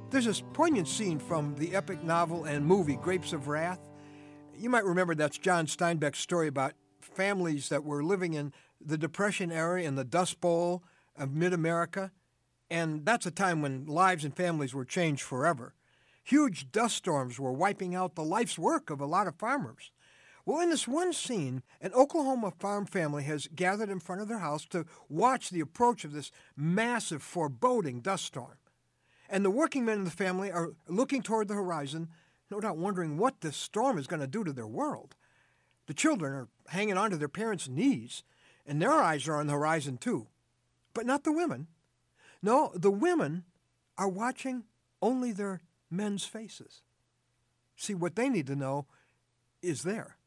There's this poignant scene from the epic novel and movie Grapes of Wrath. You might remember that's John Steinbeck's story about families that were living in the Depression era in the Dust Bowl of mid-America. And that's a time when lives and families were changed forever. Huge dust storms were wiping out the life's work of a lot of farmers. Well, in this one scene, an Oklahoma farm family has gathered in front of their house to watch the approach of this massive, foreboding dust storm. And the working men in the family are looking toward the horizon, no doubt wondering what this storm is going to do to their world. The children are hanging onto their parents' knees, and their eyes are on the horizon too. But not the women. No, the women are watching only their men's faces. See, what they need to know is there.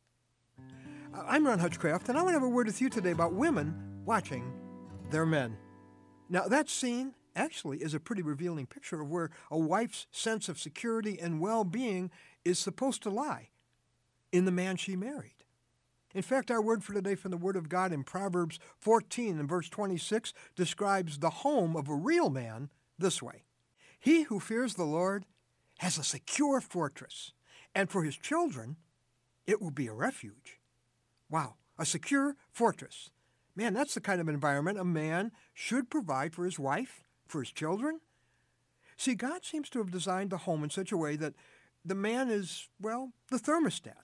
I'm Ron Hutchcraft, and I want to have a word with you today about women watching their men. Now, that scene actually is a pretty revealing picture of where a wife's sense of security and well-being is supposed to lie, in the man she married. In fact, our word for today from the Word of God in Proverbs 14 and verse 26 describes the home of a real man this way. He who fears the Lord has a secure fortress, and for his children, it will be a refuge. Wow, a secure fortress. Man, that's the kind of environment a man should provide for his wife, for his children. See, God seems to have designed the home in such a way that the man is, well, the thermostat.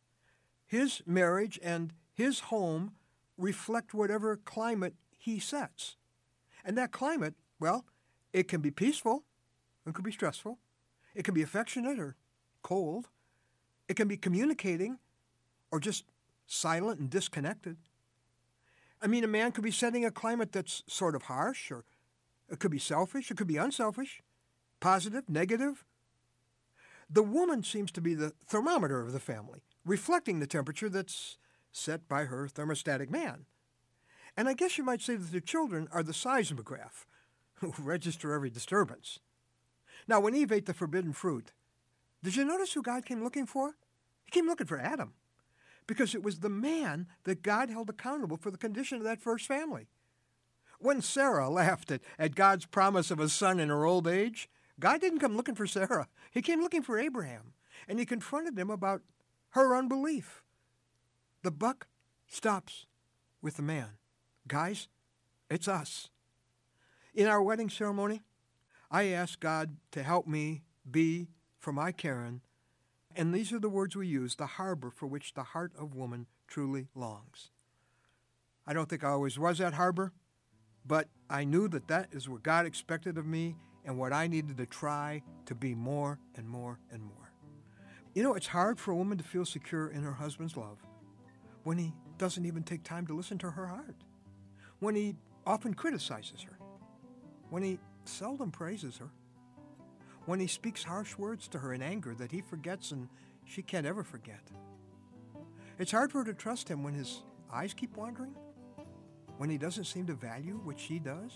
His marriage and his home reflect whatever climate he sets. And that climate, well, it can be peaceful, it could be stressful, it can be affectionate or cold, it can be communicating or just silent and disconnected. I mean, a man could be setting a climate that's sort of harsh, or it could be selfish, it could be unselfish, positive, negative. The woman seems to be the thermometer of the family, reflecting the temperature that's set by her thermostatic man. And I guess you might say that the children are the seismograph, who register every disturbance. Now, when Eve ate the forbidden fruit, did you notice who God came looking for? He came looking for Adam, because it was the man that God held accountable for the condition of that first family. When Sarah laughed at God's promise of a son in her old age, God didn't come looking for Sarah. He came looking for Abraham, and he confronted him about her unbelief. The buck stops with the man. Guys, it's us. In our wedding ceremony, I asked God to help me be, for my Karen, and these are the words we use, the harbor for which the heart of woman truly longs. I don't think I always was that harbor, but I knew that that is what God expected of me and what I needed to try to be more and more and more. You know, it's hard for a woman to feel secure in her husband's love when he doesn't even take time to listen to her heart, when he often criticizes her, when he seldom praises her, when he speaks harsh words to her in anger that he forgets and she can't ever forget. It's hard for her to trust him when his eyes keep wandering, when he doesn't seem to value what she does.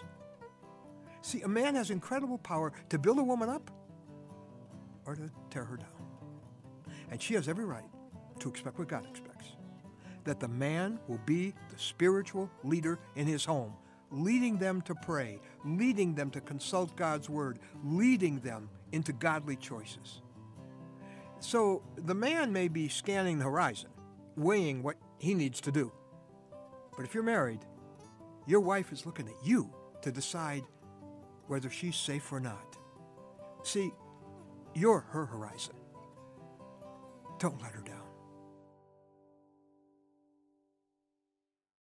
See, a man has incredible power to build a woman up or to tear her down. And she has every right to expect what God expects, that the man will be the spiritual leader in his home, leading them to pray, leading them to consult God's word, leading them into godly choices. So the man may be scanning the horizon, weighing what he needs to do. But if you're married, your wife is looking at you to decide whether she's safe or not. See, you're her horizon. Don't let her down.